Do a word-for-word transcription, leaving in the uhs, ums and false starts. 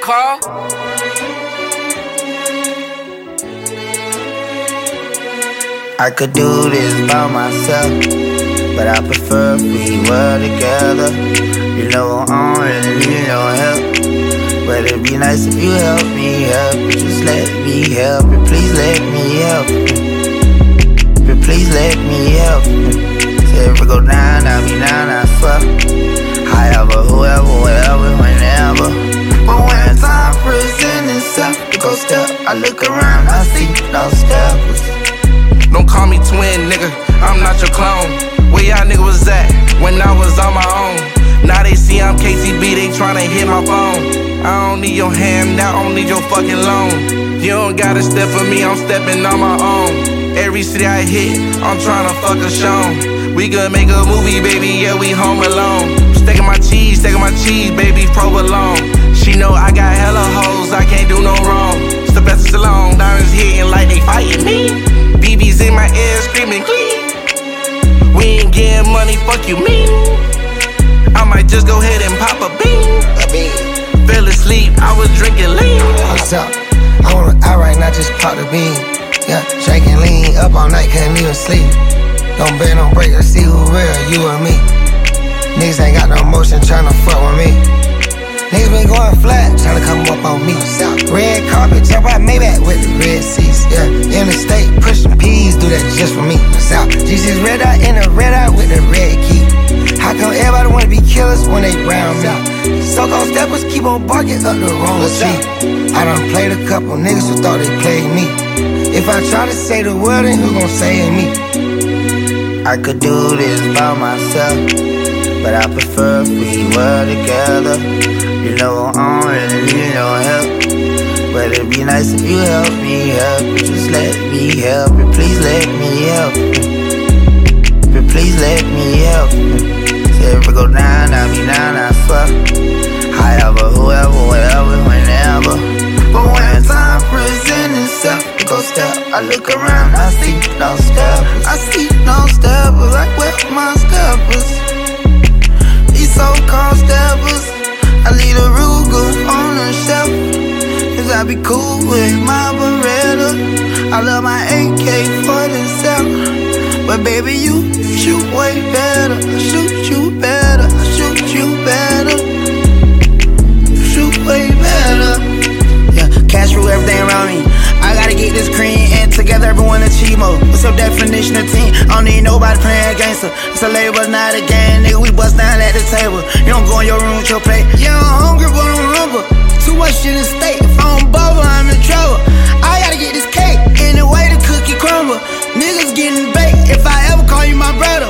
Carl. I could do this by myself, but I prefer if we were together. You know I don't really need no help, but it'd be nice if you help me help you. Just let me help you, please let me help you. Please let me help you. Say if it go down, I'll be down, I swear. However, whoever, wherever, whenever. But when time presents itself to go step, I look around, I see no steppers. Don't call me twin, nigga, I'm not your clone. Where y'all nigga was at when I was on my own? Now they see I'm K C B, they tryna hit my phone. I don't need your hand, I don't need your fucking loan. You don't gotta step for me, I'm stepping on my own. Every city I hit, I'm tryna fuck a show. We could make a movie, baby, yeah, we home alone. Staking my cheese, staking my cheese, baby, provolone. She know I got hella hoes, I can't do no wrong. Sylvester Stallone, diamonds hitting like they fighting me. B B's in my ear screaming clean. We ain't getting money, fuck you mean. I might just go ahead and pop a bean. A bean. Fell asleep, I was drinking lean. What's up? I wanna outright, not just pop the bean. Yeah, drinking lean, up all night, couldn't even sleep. Don't bend, don't break, let's see who real, you or me. Niggas ain't got no motion, tryna fuck with me. Niggas been going flat, tryna come up on me. Red carpet, jump out Maybach with the red seats. Yeah, in the state, pushing P's, do that just for me. South, G C's red out in the red out with the red key. How come everybody wanna be killers when they round me? So-called steppers keep on barking up the wrong tree. I done played a couple niggas who thought they played me. If I try to say the word, then who gon' save me? I could do this by myself, but I prefer if we were together. You know I don't really need no help, but it'd be nice if you help me help you. Just let me help you, please let me help you. Please let me help you. Say if it go down, I'll be down, I swear. However, whoever, wherever, whenever. But when time presents itself to go step, I look around, I see no steppers. I see no steppers, like where my steppers? These so-called steppers, I leave a Ruger on the shelf, cause I be cool with my Beretta. I love my A K forty-seven, but baby you shoot way better. I shoot you better, I shoot you better. You shoot way better. Yeah, cash rule everything around me. I gotta get this cream and together everyone achieve more. What's your definition of team? I don't need nobody playing gangster. It's a label, not a game, nigga. We bust down at the table. You don't go in your room with your plate. Yeah, I'm hungry, but I'm humble. Too much shit in state. If I don't bubble, I'm in trouble. I gotta get this cake any way the cookie crumble. Niggas getting baked if I ever call you my brother.